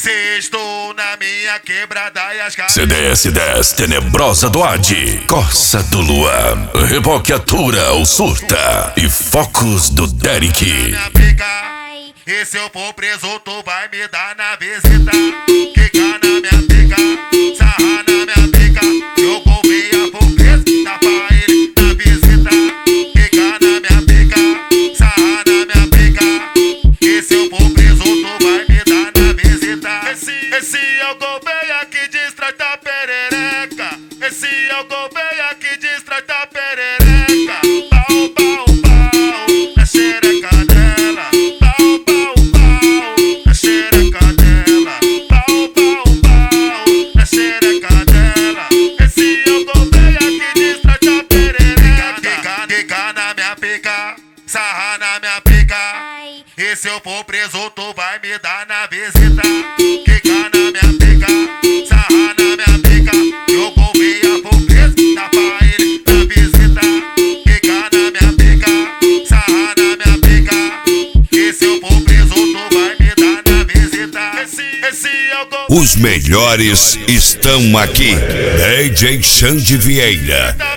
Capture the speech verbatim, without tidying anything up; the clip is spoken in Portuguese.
Se estou na minha quebrada e as caras C D S dez Tenebrosa do Adi, Corsa do Luan, Reboqueatura ou Surta e Focos do Derek. E se eu for preso, tu vai me dar na visita. Quica na minha pica, sarra na minha pica. Eu vou ver a for preso, dá pra ele na visita. Quica na minha pica, sarra na minha pica. E se eu for preso, tu vai me dar na visita. Esse, esse é o Gouveia que distrai da perereca. Esse é o Gouveia que distrai da perereca. Pau, pau, pau, na xereca dela. Pau, pau, pau, na xereca dela. Pau, pau, pau, na xereca dela. Esse é o Gouveia que distrai da perereca. Quica, quica na minha pica, sarra na minha pica. E se eu for preso, tu vai me dar na visita. Quica na minha pica, sarra na minha pica. Eu vou ver a for preso, dá pra ele na visita. Quica na minha pica, sarra na minha pica. E se eu for preso, tu vai me dar na visita. Esse, esse é o Gouveia. Os melhores estão aqui. D J Xande Vieira.